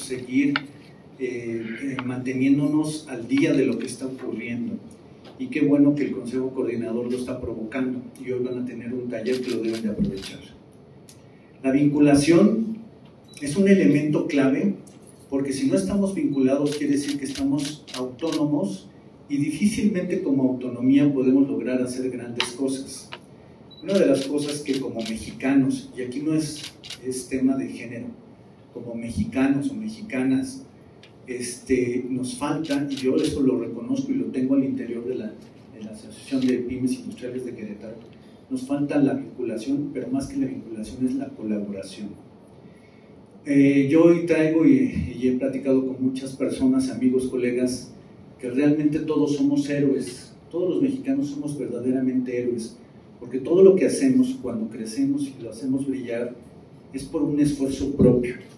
seguir manteniéndonos al día de lo que está ocurriendo. Y qué bueno que el Consejo Coordinador lo está provocando y hoy van a tener un taller que lo deben de aprovechar. La vinculación es un elemento clave, porque si no estamos vinculados quiere decir que estamos autónomos y difícilmente como autonomía podemos lograr hacer grandes cosas. Una de las cosas que como mexicanos, y aquí no es tema de género, como mexicanos o mexicanas, nos falta, y yo eso lo reconozco y lo tengo al interior de la Asociación de Pymes Industriales de Querétaro, nos falta la vinculación, pero más que la vinculación es la colaboración. Yo hoy traigo y he platicado con muchas personas, amigos, colegas, que realmente todos somos héroes, todos los mexicanos somos verdaderamente héroes, porque todo lo que hacemos cuando crecemos y lo hacemos brillar es por un esfuerzo propio.